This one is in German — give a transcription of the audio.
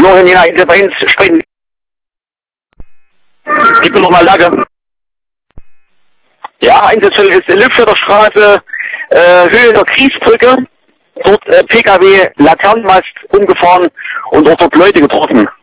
noch in der bei uns sprechen. Gib mir noch mal Lage. Ja, Einsatzstelle ist Lübscheder Straße, Höhe der Kriesbrücke. Dort PKW Laternenmast umgefahren und dort Leute getroffen.